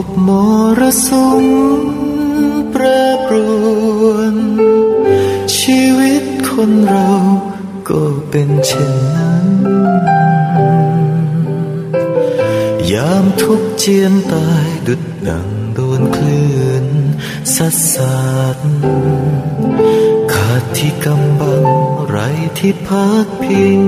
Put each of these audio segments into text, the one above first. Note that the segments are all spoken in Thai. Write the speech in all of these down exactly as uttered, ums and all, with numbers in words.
มรสุมแปรปรวนชีวิตคนเราก็เป็นเช่นนั้นยามทุกข์เจียนตายดุจดังโดนคลื่นซัดสาดขาดที่กำบังไร้ที่พักพิง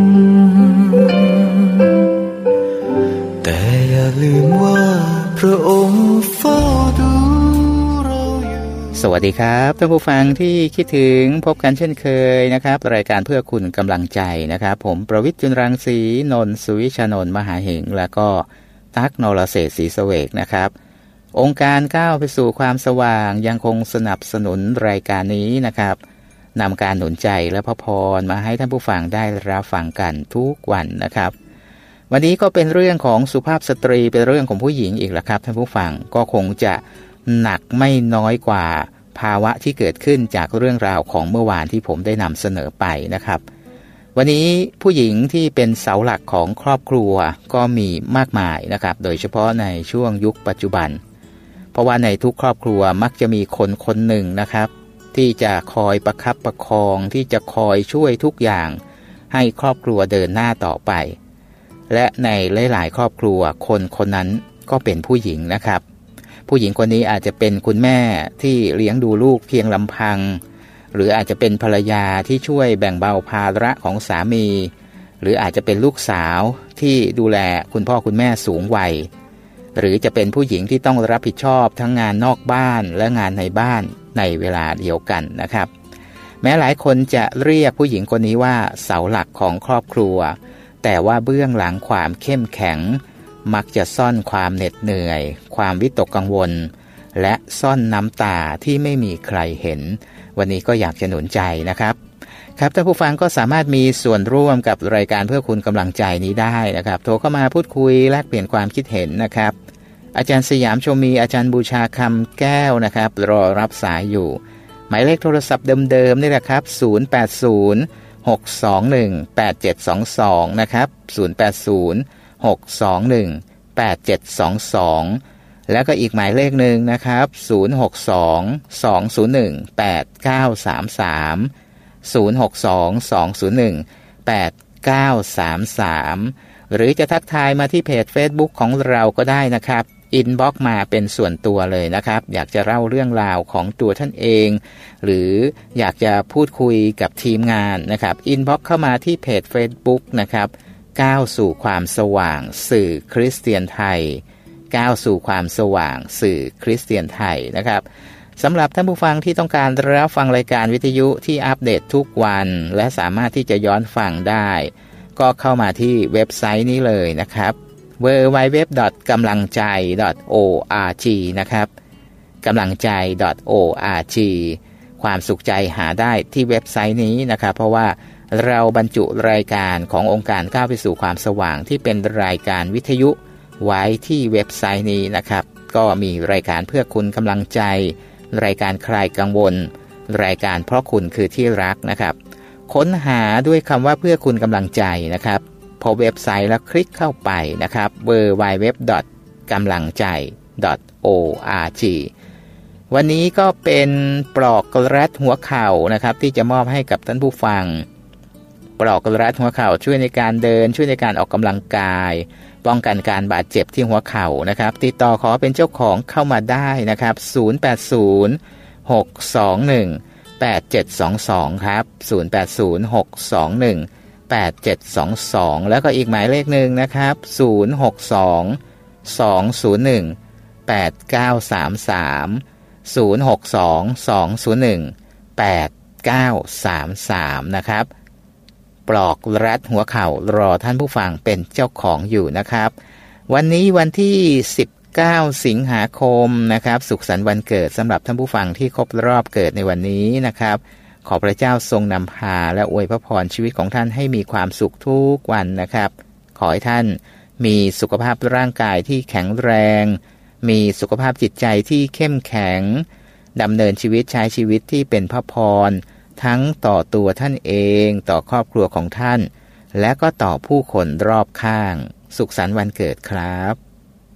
แต่อย่าลืมว่าพระองค์เฝ้าดูเราอยู่สวัสดีครับท่านผู้ฟังที่คิดถึงพบกันเช่นเคยนะครับรายการเพื่อคุณกำลังใจนะครับผมประวิตร จุลรังสีนนท์สุวิชานนท์มหาเหงแล้วก็ตั๊กนรเศรษฐ์ศรีเสวกนะครับองค์การก้าวไปสู่ความสว่างยังคงสนับสนุนรายการนี้นะครับนำการหนุนใจและพระพรมาให้ท่านผู้ฟังได้รับฟังกันทุกวันนะครับวันนี้ก็เป็นเรื่องของสุภาพสตรีเป็นเรื่องของผู้หญิงอีกแล้วครับท่านผู้ฟังก็คงจะหนักไม่น้อยกว่าภาวะที่เกิดขึ้นจากเรื่องราวของเมื่อวานที่ผมได้นำเสนอไปนะครับวันนี้ผู้หญิงที่เป็นเสาหลักของครอบครัวก็มีมากมายนะครับโดยเฉพาะในช่วงยุคปัจจุบันเพราะว่าในทุกครอบครัวมักจะมีคนคนหนึ่งนะครับที่จะคอยประคับประคองที่จะคอยช่วยทุกอย่างให้ครอบครัวเดินหน้าต่อไปและในหลายๆครอบครัวคนคนนั้นก็เป็นผู้หญิงนะครับผู้หญิงคนนี้อาจจะเป็นคุณแม่ที่เลี้ยงดูลูกเพียงลำพังหรืออาจจะเป็นภรรยาที่ช่วยแบ่งเบาภาระของสามีหรืออาจจะเป็นลูกสาวที่ดูแลคุณพ่อคุณแม่สูงวัยหรือจะเป็นผู้หญิงที่ต้องรับผิดชอบทั้งงานนอกบ้านและงานในบ้านในเวลาเดียวกันนะครับแม้หลายคนจะเรียกผู้หญิงคนนี้ว่าเสาหลักของครอบครัวแต่ว่าเบื้องหลังความเข้มแข็งมักจะซ่อนความเหน็ดเหนื่อยความวิตกกังวลและซ่อนน้ำตาที่ไม่มีใครเห็นวันนี้ก็อยากจะหนุนใจนะครับครับท่านผู้ฟังก็สามารถมีส่วนร่วมกับรายการเพื่อคุณกำลังใจนี้ได้นะครับโทรเข้ามาพูดคุยแลกเปลี่ยนความคิดเห็นนะครับอาจารย์สยามชมมีอาจารย์บูชาคำแก้วนะครับรอรับสายอยู่หมายเลขโทรศัพท์เดิมๆนี่แหละครับศูนย์ แปด ศูนย์ หก สอง หนึ่ง แปด เจ็ด สอง สองนะครับศูนย์ แปด ศูนย์ หก สอง หนึ่ง แปด เจ็ด สอง สองแล้วก็อีกหมายเลขหนึ่งนะครับศูนย์ หก สอง สอง ศูนย์ หนึ่ง แปด เก้า สาม สามศูนย์ หก สอง สอง ศูนย์ หนึ่ง แปด เก้า สาม สามหรือจะทักทายมาที่เพจ Facebook ของเราก็ได้นะครับอินบ็อกซ์มาเป็นส่วนตัวเลยนะครับอยากจะเล่าเรื่องราวของตัวท่านเองหรืออยากจะพูดคุยกับทีมงานนะครับอินบ็อกซ์เข้ามาที่เพจ Facebook นะครับก้าวสู่ความสว่างสื่อคริสเตียนไทยก้าวสู่ความสว่างสื่อคริสเตียนไทยนะครับสำหรับท่านผู้ฟังที่ต้องการรับฟังรายการวิทยุที่อัปเดตทุกวันและสามารถที่จะย้อนฟังได้ก็เข้ามาที่เว็บไซต์นี้เลยนะครับ ดับเบิลยู ดับเบิลยู ดับเบิลยู ดอท กำลังใจ ดอท โอ อาร์ จี นะครับกำลังใจ ดอท โอ อาร์ จี ความสุขใจหาได้ที่เว็บไซต์นี้นะครับเพราะว่าเราบรรจุรายการขององค์การก้าวไปสู่ความสว่างที่เป็นรายการวิทยุไว้ที่เว็บไซต์นี้นะครับก็มีรายการเพื่อคุณกำลังใจรายการคลายกังวลรายการเพราะคุณคือที่รักนะครับค้นหาด้วยคำว่าเพื่อคุณกำลังใจนะครับพอเว็บไซต์แล้วคลิกเข้าไปนะครับ ดับเบิลยู ดับเบิลยู ดับเบิลยู ดอท กำลังใจ ดอท โอ อาร์ จี วันนี้ก็เป็นปลอกรัดหัวเข่านะครับที่จะมอบให้กับท่านผู้ฟังปลอกรัดหัวเข่าช่วยในการเดินช่วยในการออกกำลังกายป้องกันการบาดเจ็บที่หัวเข่านะครับติดต่อขอเป็นเจ้าของเข้ามาได้นะครับศูนย์ แปด ศูนย์ หก สอง หนึ่ง แปด เจ็ด สอง สองครับศูนย์ แปด ศูนย์ หก สอง หนึ่ง แปด เจ็ด สอง สองแล้วก็อีกหมายเลขหนึ่งนะครับศูนย์ หก สอง สอง ศูนย์ หนึ่ง แปด เก้า สาม สามศูนย์ หก สอง สอง ศูนย์ หนึ่ง แปด เก้า สาม สามนะครับปลอกรัดหัวเข่ารอท่านผู้ฟังเป็นเจ้าของอยู่นะครับวันนี้วันที่สิบเก้าสิงหาคมนะครับสุขสันต์วันเกิดสำหรับท่านผู้ฟังที่ครบรอบเกิดในวันนี้นะครับขอพระเจ้าทรงนำพาและอวยพระพรชีวิตของท่านให้มีความสุขทุกวันนะครับขอให้ท่านมีสุขภาพร่างกายที่แข็งแรงมีสุขภาพจิตใจที่เข้มแข็งดำเนินชีวิตใช้ชีวิตที่เป็นพระพรทั้งต่อตัวท่านเองต่อครอบครัวของท่านและก็ต่อผู้คนรอบข้างสุขสันต์วันเกิดครับ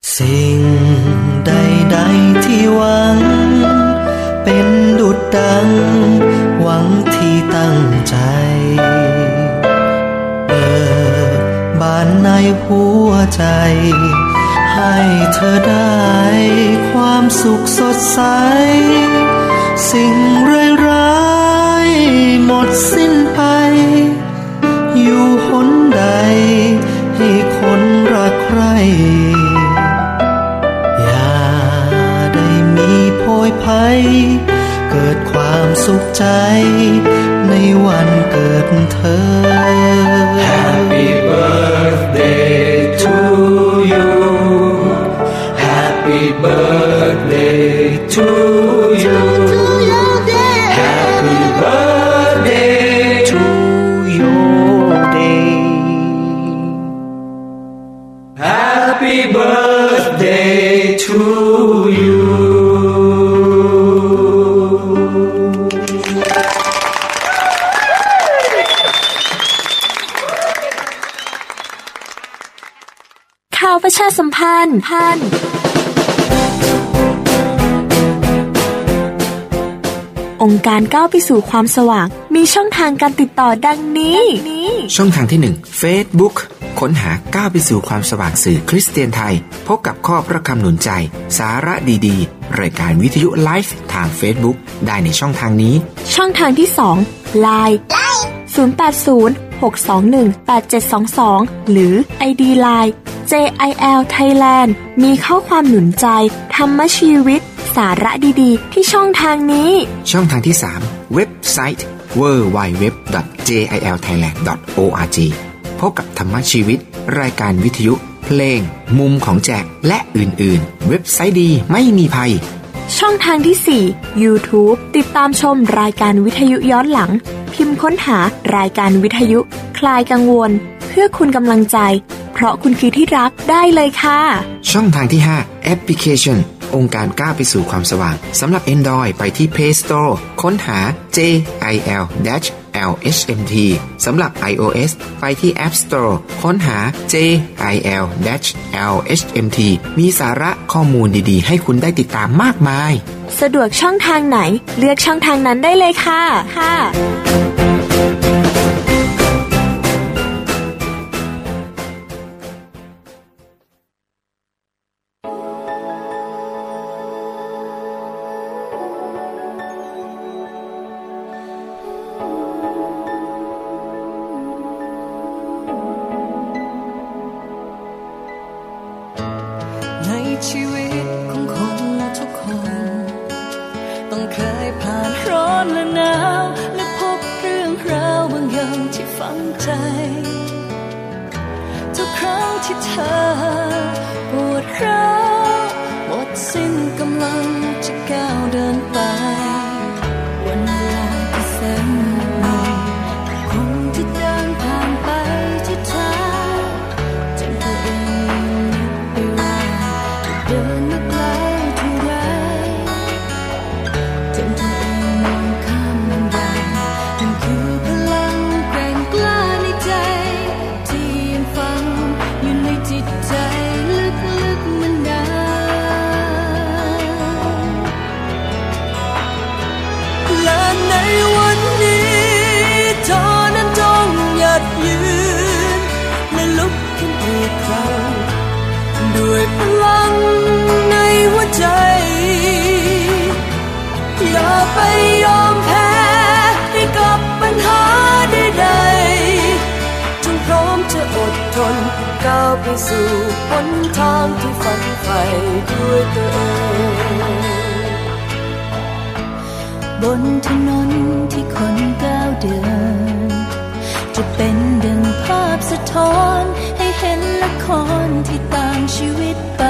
สิ่งใดๆที่หวังเป็นดุจดังหวังที่ตั้งใจเปิดบานในหัวใจให้เธอได้ความสุขสดใสสิ่งร้ายๆหมดสิ้นไปอยู่หนใดให้คนรักใครอย่าได้มีโพยภัยเกิดความสุขใจในวันเกิดเธอ Happy birthday to you Happy birthday to you Happy birthday to your day Happy birthday to you ข่าวประชาสัมพันธ์พันองค์การก้าวไปสู่ความสว่างมีช่องทางการติดต่อดังนี้ช่องทางที่หนึ่ง Facebook ค้นหาก้าวไปสู่ความสว่างสื่อคริสเตียนไทยพบกับข้อพระคำหนุนใจสาระดีๆรายการวิทยุไลฟ์ทาง Facebook ได้ในช่องทางนี้ช่องทางที่สอง ไลน์ ศูนย์ แปด ศูนย์ หก สอง หนึ่ง แปด เจ็ด สอง สอง หรือ ไอ ดี ไลน์ เจ ไอ แอล Thailand มีข้อความหนุนใจธรรมชีวิตสาระดีๆที่ช่องทางนี้ช่องทางที่สามเว็บไซต์ ดับเบิลยู ดับเบิลยู ดับเบิลยู ดอท เจ ไอ แอล ไทยแลนด์ ดอท โอ อาร์ จี พบกับธรรมชีวิตรายการวิทยุเพลงมุมของแจกและอื่นๆเว็บไซต์ดีไม่มีภัยช่องทางที่สี่ YouTube ติดตามชมรายการวิทยุย้อนหลังพิมพ์ค้นหารายการวิทยุคลายกังวลเพื่อคุณกำลังใจเพราะคุณคือที่รักได้เลยค่ะช่องทางที่ห้าแอปพลิเคชันองค์การก้าวไปสู่ความสว่างสำหรับ Android ไปที่ Play Store ค้นหา เจ ไอ แอล แอล เอช เอ็ม ที สำหรับ iOS ไปที่ App Store ค้นหา เจ ไอ แอล แอล เอช เอ็ม ที มีสาระข้อมูลดีๆให้คุณได้ติดตามมากมายสะดวกช่องทางไหนเลือกช่องทางนั้นได้เลยค่ะค่ะชีวิตของคนทุกคนต้องเคยผ่านร้อนและหนาวและพบเรื่องราวบางอย่างที่ฝังใจทุกครั้งที่เธอปวดร้าวหมดสิ้นกำลังจะก้าวเดินไปวันเวลาที่แสนนานคนที่เดินผ่านไปที่เธอจนตัวเองไปว่าเดินมาไกลเท่าไรจนตัวเองมองข้ามมันได้มันคือพลังแกร่งกล้าในใจที่ยังฝังอยู่ในจิตใจลึกๆมันนานและในวันนี้เธอนั้นต้องหยัดยืนและลุกขึ้นอีกครั้งด้วยพลังในหัวใจอย่าไปยอมแพ้ให้กับปัญหาใดๆจงพร้อมจะอดทนก้าวไปสู่หนทางที่ฝันใฝ่ด้วยตัวเองบนถนนที่คนก้าวเดินจะเป็นดังภาพสะท้อนให้เห็นละครที่ต่างชีวิตไป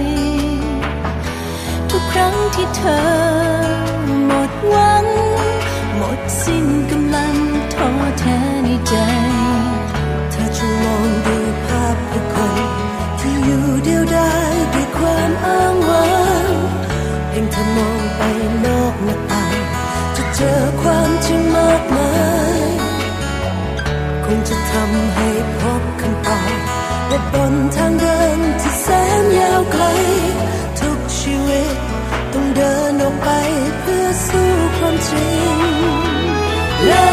ทุกครั้งที่เธอหมดหวังหมดสิ้นกำลังท้อแท้ในใจเธอจะมองดูภาพผู้คนที่อยู่เดียวดายด้วยความอ้างว้างเพียงเธอมองไปนอกหน้าต่างจะเจอความจริงมากมายคงจะทำให้พบคำตอบและบนทางเดินที่แสนยาวไกล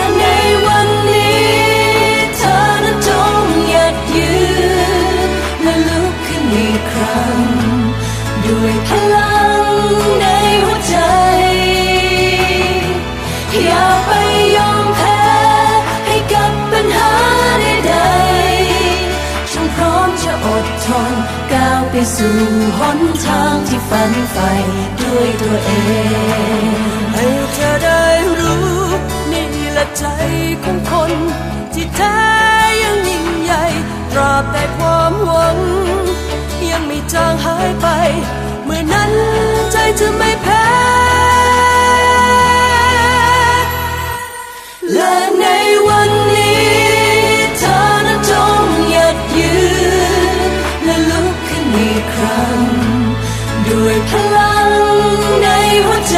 ในวันนี้เธอนั้นจงหยัดยืนและลุกขึ้นอีกครั้งด้วยพลังในหัวใจอย่าไปยอมแพ้ให้กับปัญหาใดๆจงพร้อมจะอดทนก้าวไปสู่หนทางที่ฝันใฝ่ด้วยตัวเองให้เธอได้รู้นี่แหละใจของคนที่แท้ยังยิ่งใหญ่ตราบแต่ความหวังยังไม่จางหายไปเมื่อนั้นใจจะไม่แพ้และในวันนี้เธอนั้นจงหยัดยืนและลุกขึ้นอีกครั้งด้วยพลังในหัวใจ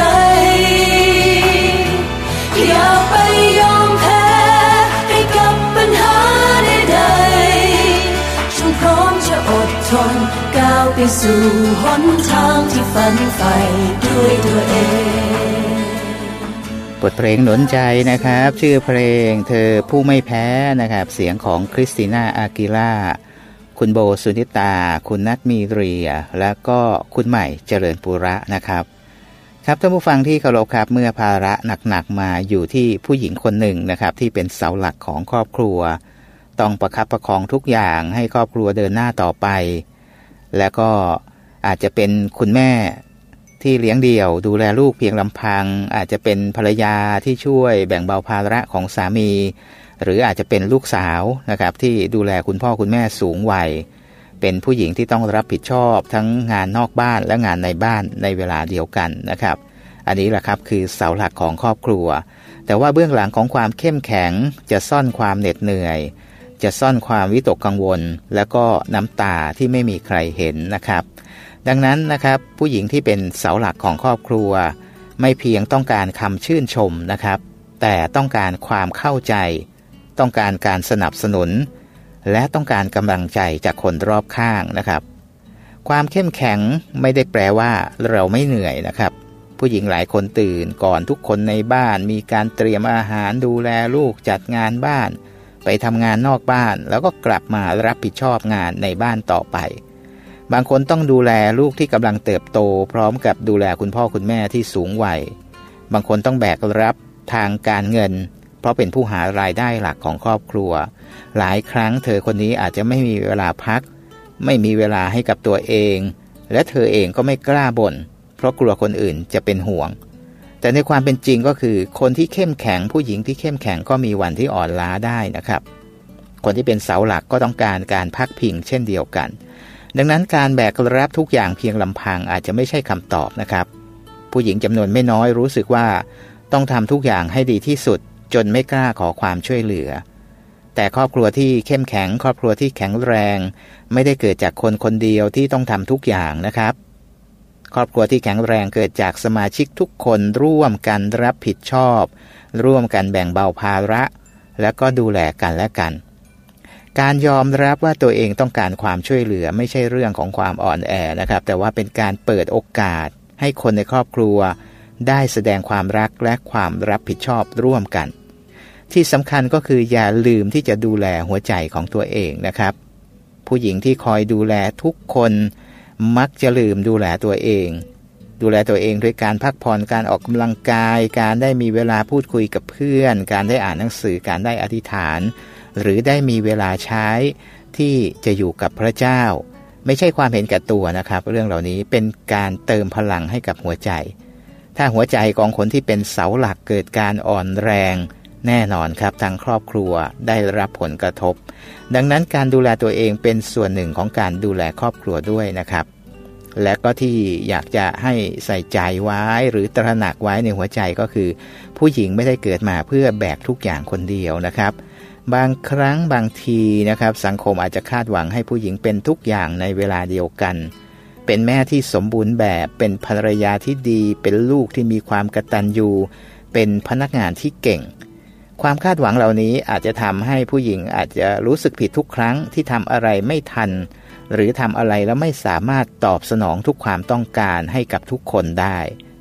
อย่าไปยอมแพ้ให้กับปัญหาใดๆจงพร้อมจะอดทนก้าวไปสู่หนทางที่ฝันใฝ่ด้วยตัวเองบทเพลงหนุนใจนะครับชื่อเพลงเธอผู้ไม่แพ้นะครับเสียงของคริสติน่าอากิล่าคุณโบสุนิตาคุณนัทมีเรียและก็คุณใหม่เจริญปุระนะครับครับท่านผู้ฟังที่เคารพครับเมื่อภาระหนักๆมาอยู่ที่ผู้หญิงคนหนึ่งนะครับที่เป็นเสาหลักของครอบครัวต้องประคับประคองทุกอย่างให้ครอบครัวเดินหน้าต่อไปและก็อาจจะเป็นคุณแม่ที่เลี้ยงเดี่ยวดูแลลูกเพียงลำพังอาจจะเป็นภรรยาที่ช่วยแบ่งเบาภาระของสามีหรืออาจจะเป็นลูกสาวนะครับที่ดูแลคุณพ่อคุณแม่สูงวัยเป็นผู้หญิงที่ต้องรับผิดชอบทั้งงานนอกบ้านและงานในบ้านในเวลาเดียวกันนะครับอันนี้แหละครับคือเสาหลักของครอบครัวแต่ว่าเบื้องหลังของความเข้มแข็งจะซ่อนความเหน็ดเหนื่อยจะซ่อนความวิตกกังวลและก็น้ำตาที่ไม่มีใครเห็นนะครับดังนั้นนะครับผู้หญิงที่เป็นเสาหลักของครอบครัวไม่เพียงต้องการคำชื่นชมนะครับแต่ต้องการความเข้าใจต้องการการสนับสนุนและต้องการกำลังใจจากคนรอบข้างนะครับความเข้มแข็งไม่ได้แปลว่าเราไม่เหนื่อยนะครับผู้หญิงหลายคนตื่นก่อนทุกคนในบ้านมีการเตรียมอาหารดูแลลูกจัดงานบ้านไปทำงานนอกบ้านแล้วก็กลับมารับผิดชอบงานในบ้านต่อไปบางคนต้องดูแลลูกที่กำลังเติบโตพร้อมกับดูแลคุณพ่อคุณแม่ที่สูงวัยบางคนต้องแบกรับทางการเงินเพราะเป็นผู้หารายได้หลักของครอบครัวหลายครั้งเธอคนนี้อาจจะไม่มีเวลาพักไม่มีเวลาให้กับตัวเองและเธอเองก็ไม่กล้าบ่นเพราะกลัวคนอื่นจะเป็นห่วงแต่ในความเป็นจริงก็คือคนที่เข้มแข็งผู้หญิงที่เข้มแข็งก็มีวันที่อ่อนล้าได้นะครับคนที่เป็นเสาหลักก็ต้องการการพักพิงเช่นเดียวกันดังนั้นการแบกรับทุกอย่างเพียงลำพังอาจจะไม่ใช่คำตอบนะครับผู้หญิงจำนวนไม่น้อยรู้สึกว่าต้องทำทุกอย่างให้ดีที่สุดจนไม่กล้าขอความช่วยเหลือแต่ครอบครัวที่เข้มแข็งครอบครัวที่แข็งแรงไม่ได้เกิดจากคนคนเดียวที่ต้องทำทุกอย่างนะครับครอบครัวที่แข็งแรงเกิดจากสมาชิกทุกคนร่วมกันรับผิดชอบร่วมกันแบ่งเบาภาระและก็ดูแลกันและกันการยอมรับว่าตัวเองต้องการความช่วยเหลือไม่ใช่เรื่องของความอ่อนแอนะครับแต่ว่าเป็นการเปิดโอกาสให้คนในครอบครัวได้แสดงความรักและความรับผิดชอบร่วมกันที่สำคัญก็คืออย่าลืมที่จะดูแลหัวใจของตัวเองนะครับผู้หญิงที่คอยดูแลทุกคนมักจะลืมดูแลตัวเองดูแลตัวเองด้วยการพักผ่อนการออกกำลังกายการได้มีเวลาพูดคุยกับเพื่อนการได้อ่านหนังสือการได้อธิษฐานหรือได้มีเวลาใช้ที่จะอยู่กับพระเจ้าไม่ใช่ความเห็นแก่ตัวนะครับเรื่องเหล่านี้เป็นการเติมพลังให้กับหัวใจถ้าหัวใจของคนที่เป็นเสาหลักเกิดการอ่อนแรงแน่นอนครับทางครอบครัวได้รับผลกระทบดังนั้นการดูแลตัวเองเป็นส่วนหนึ่งของการดูแลครอบครัวด้วยนะครับและก็ที่อยากจะให้ใส่ใจไว้หรือตระหนักไว้ในหัวใจก็คือผู้หญิงไม่ได้เกิดมาเพื่อแบกทุกอย่างคนเดียวนะครับบางครั้งบางทีนะครับสังคมอาจจะคาดหวังให้ผู้หญิงเป็นทุกอย่างในเวลาเดียวกันเป็นแม่ที่สมบูรณ์แบบเป็นภรรยาที่ดีเป็นลูกที่มีความกตัญญูเป็นพนักงานที่เก่งความคาดหวังเหล่านี้อาจจะทำให้ผู้หญิงอาจจะรู้สึกผิดทุกครั้งที่ทำอะไรไม่ทันหรือทำอะไรแล้วไม่สามารถตอบสนองทุกความต้องการให้กับทุกคนได้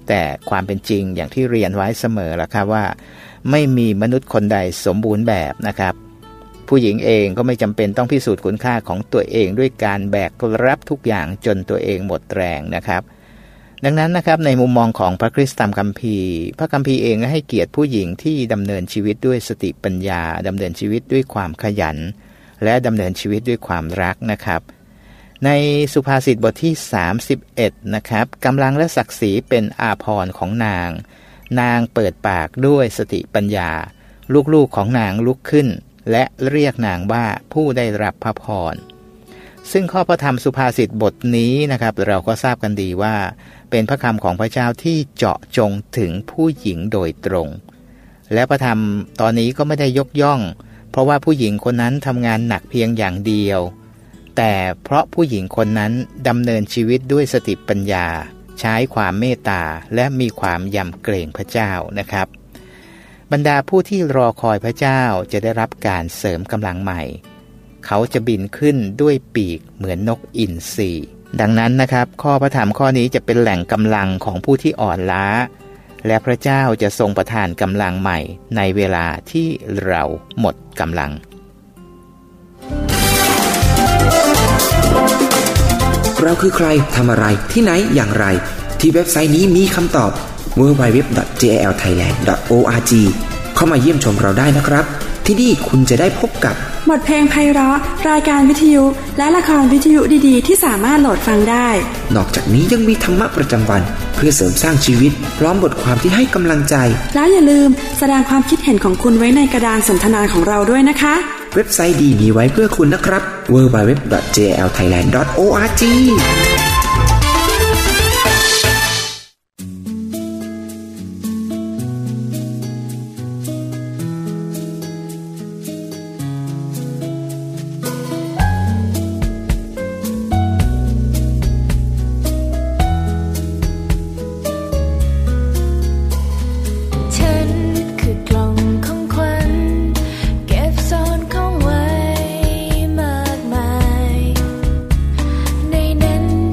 แต่ความเป็นจริงอย่างที่เรียนไว้เสมอแล้วครับว่าไม่มีมนุษย์คนใดสมบูรณ์แบบนะครับผู้หญิงเองก็ไม่จำเป็นต้องพิสูจน์คุณค่าของตัวเองด้วยการแบกรับทุกอย่างจนตัวเองหมดแรงนะครับดังนั้นนะครับในมุมมองของพระคริสต์ตามคัมภีร์พระคัมภีร์เองก็ให้เกียรติผู้หญิงที่ดำเนินชีวิตด้วยสติปัญญาดำเนินชีวิตด้วยความขยันและดำเนินชีวิตด้วยความรักนะครับในสุภาษิตบทที่สามสิบเอ็ดนะครับกำลังและศักดิ์ศรีเป็นอาภรณ์ของนางนางเปิดปากด้วยสติปัญญาลูกๆของนางลุกขึ้นและเรียกนางว่าผู้ได้รับพระพรซึ่งข้อพระธรรมสุภาษิตบทนี้นะครับเราก็ทราบกันดีว่าเป็นพระคำของพระเจ้าที่เจาะจงถึงผู้หญิงโดยตรงและพระธรรมตอนนี้ก็ไม่ได้ยกย่องเพราะว่าผู้หญิงคนนั้นทำงานหนักเพียงอย่างเดียวแต่เพราะผู้หญิงคนนั้นดำเนินชีวิตด้วยสติปัญญาใช้ความเมตตาและมีความยำเกรงพระเจ้านะครับบรรดาผู้ที่รอคอยพระเจ้าจะได้รับการเสริมกำลังใหม่เขาจะบินขึ้นด้วยปีกเหมือนนกอินทรีดังนั้นนะครับข้อพระธรรมข้อนี้จะเป็นแหล่งกำลังของผู้ที่อ่อนล้าและพระเจ้าจะทรงประทานกำลังใหม่ในเวลาที่เราหมดกำลังเราคือใครทำอะไรที่ไหนอย่างไรที่เว็บไซต์นี้มีคำตอบ ดับเบิลยู ดับเบิลยู ดับเบิลยู ดอท เจ แอล ไทยแลนด์ ดอท โอ อาร์ จี เข้ามาเยี่ยมชมเราได้นะครับที่นี่คุณจะได้พบกับบทเพลงไพเราะรายการวิทยุและละครวิทยุดีๆที่สามารถโหลดฟังได้นอกจากนี้ยังมีธรรมะประจำวันเพื่อเสริมสร้างชีวิตพร้อมบทความที่ให้กำลังใจแล้วอย่าลืมแสดงความคิดเห็นของคุณไว้ในกระดานสนทนาของเราด้วยนะคะเว็บไซต์ดีมีไว้เพื่อคุณนะครับ ดับเบิลยู ดับเบิลยู ดับเบิลยู ดอท เจ แอล ไทยแลนด์ ดอท โอ อาร์ จีในนั้น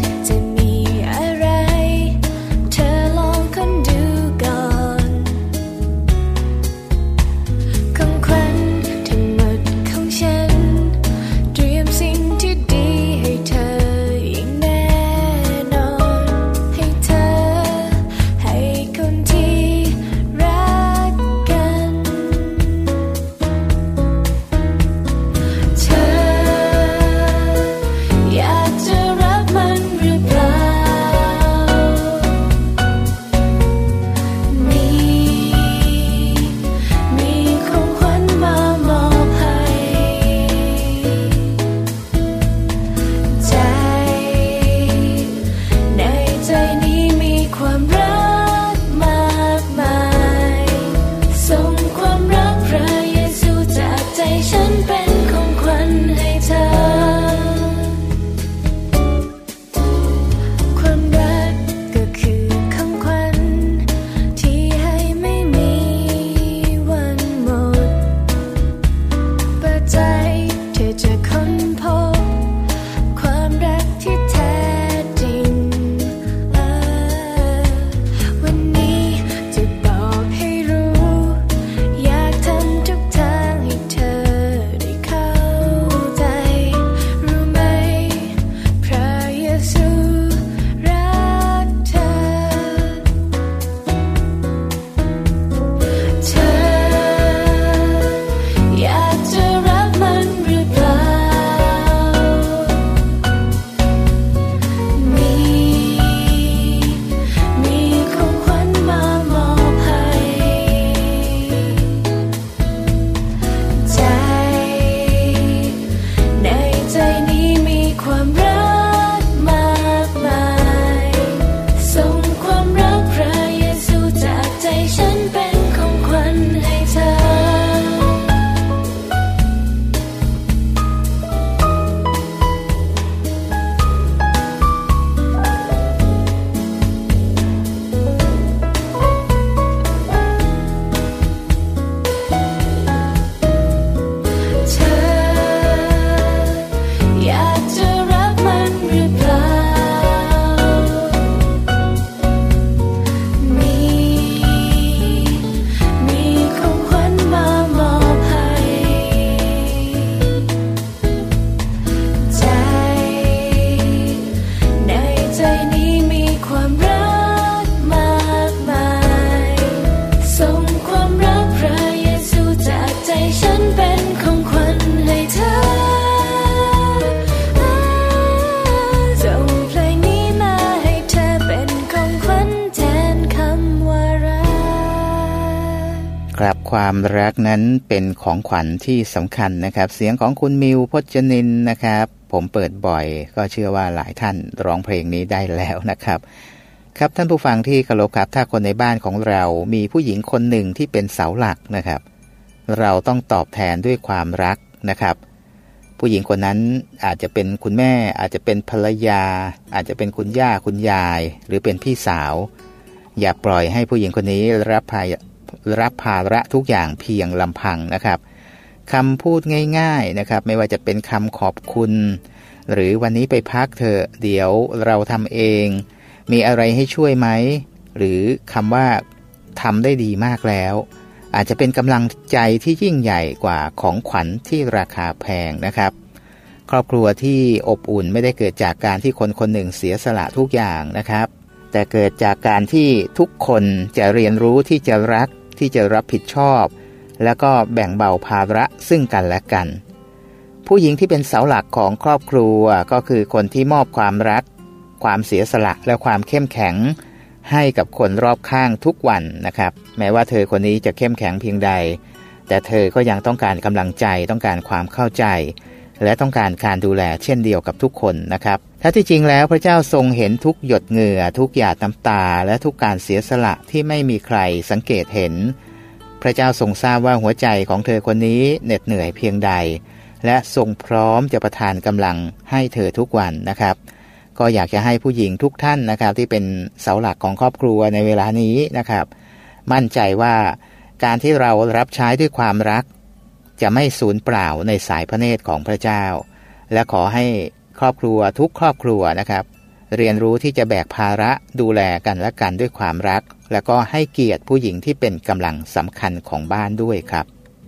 ครับความรักนั้นเป็นของขวัญที่สำคัญนะครับเสียงของคุณมิวพจนินนะครับผมเปิดบ่อยก็เชื่อว่าหลายท่านร้องเพลงนี้ได้แล้วนะครับครับท่านผู้ฟังที่เคารพครับถ้าคนในบ้านของเรามีผู้หญิงคนหนึ่งที่เป็นเสาหลักนะครับเราต้องตอบแทนด้วยความรักนะครับผู้หญิงคนนั้นอาจจะเป็นคุณแม่อาจจะเป็นภรรยาอาจจะเป็นคุณย่าคุณยายหรือเป็นพี่สาวอย่าปล่อยให้ผู้หญิงคนนี้รับภาระรับภาระทุกอย่างเพียงลำพังนะครับคำพูดง่ายๆนะครับไม่ว่าจะเป็นคำขอบคุณหรือวันนี้ไปพักเถอะเดี๋ยวเราทำเองมีอะไรให้ช่วยไหมหรือคำว่าทำได้ดีมากแล้วอาจจะเป็นกำลังใจที่ยิ่งใหญ่กว่าของขวัญที่ราคาแพงนะครับครอบครัวที่อบอุ่นไม่ได้เกิดจากการที่คนคนหนึ่งเสียสละทุกอย่างนะครับแต่เกิดจากการที่ทุกคนจะเรียนรู้ที่จะรักที่จะรับผิดชอบแล้วก็แบ่งเบาภาระซึ่งกันและกันผู้หญิงที่เป็นเสาหลักของครอบครัวก็คือคนที่มอบความรักความเสียสละและความเข้มแข็งให้กับคนรอบข้างทุกวันนะครับแม้ว่าเธอคนนี้จะเข้มแข็งเพียงใดแต่เธอก็ยังต้องการกำลังใจต้องการความเข้าใจและต้องการการดูแลเช่นเดียวกับทุกคนนะครับถ้าที่จริงแล้วพระเจ้าทรงเห็นทุกหยดเหงื่อทุกหยาดน้ำตาและทุกการเสียสละที่ไม่มีใครสังเกตเห็นพระเจ้าทรงทราบว่าหัวใจของเธอคนนี้เหน็ดเหนื่อยเพียงใดและทรงพร้อมจะประทานกำลังให้เธอทุกวันนะครับก็อยากจะให้ผู้หญิงทุกท่านนะครับที่เป็นเสาหลักของครอบครัวในเวลานี้นะครับมั่นใจว่าการที่เรารับใช้ด้วยความรักจะไม่สูญเปล่าในสายพระเนตรของพระเจ้าและขอให้ครอบครัวทุกครอบครัวนะครับเรียนรู้ที่จะแบกภาระดูแลกันและกันด้วยความรักแล้วก็ให้เกียรติผู้หญิงที่เป็นกำลังสำคัญของบ้านด้วยครับ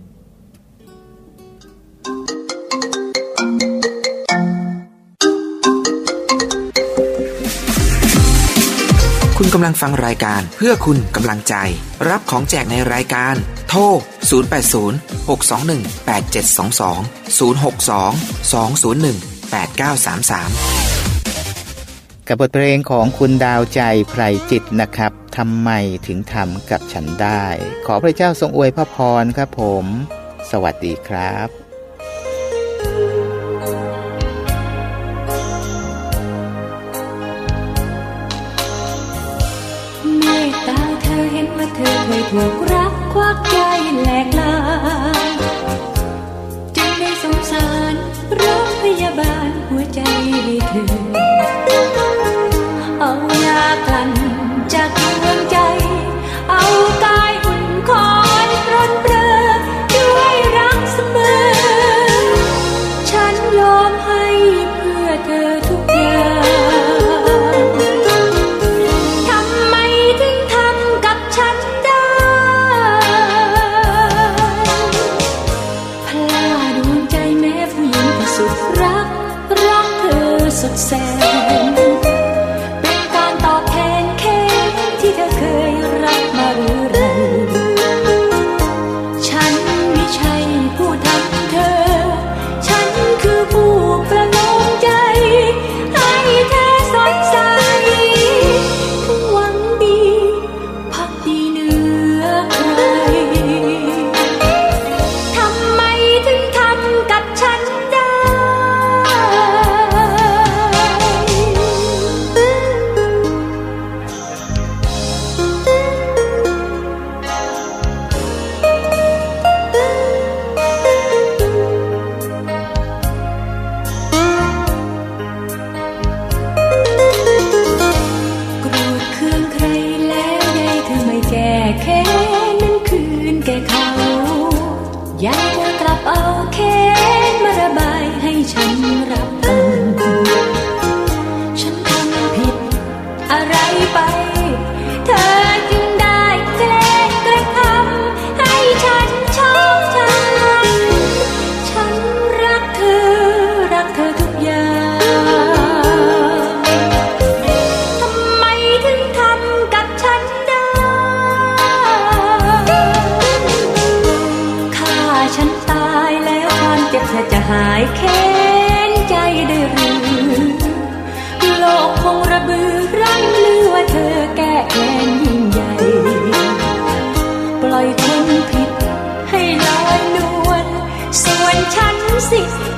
คุณกำลังฟังรายการเพื่อคุณกำลังใจรับของแจกในรายการโทรศูนย์ แปด ศูนย์ หก สอง หนึ่ง แปด เจ็ด สอง สอง ศูนย์ หก สอง สอง ศูนย์ หนึ่ง แปด เก้า สาม สามกับบทเพลงของคุณดาวใจไพรจิตนะครับทำไมถึงทำกับฉันได้ขอพระเจ้าทรงอวยพระพรครับผมสวัสดีครับเมตตาเธอเห็นว่าเธอเคยถูกรักควักใจแหลกลายจึงได้สงสารรักพยาบาลหัวใจให้เธอเอายากลั่นจากดวงใจเอากายอุ่นคอยปรนเปรอด้วยรักเสมอฉันยอมให้เพื่อเธอทุกอย่างทำไมถึงทำกับฉันได้พลาดดวงใจแม้ผู้หญิงที่สุดรักรักเธอสุดแสนจะหายแค้นใจได้หรือโลกคงระบือร่ำลือว่าเธอแก้แค้นยิ่งใหญ่ปล่อยคนผิดสิทธิ์